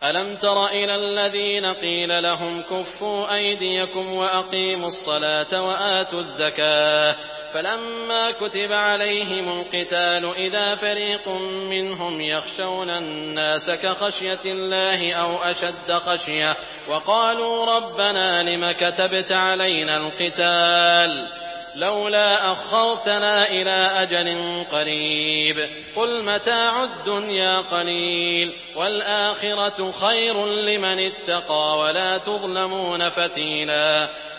ألم تر إلى الذين قيل لهم كفوا أيديكم وأقيموا الصلاة وآتوا الزكاة فلما كتب عليهم القتال إذا فريق منهم يخشون الناس كخشية الله أو أشد خشية وقالوا ربنا لم كتبت علينا القتال لولا أخرتنا إلى أجل قريب قل متاع الدنيا قليل والآخرة خير لمن اتقى ولا تظلمون فتيلا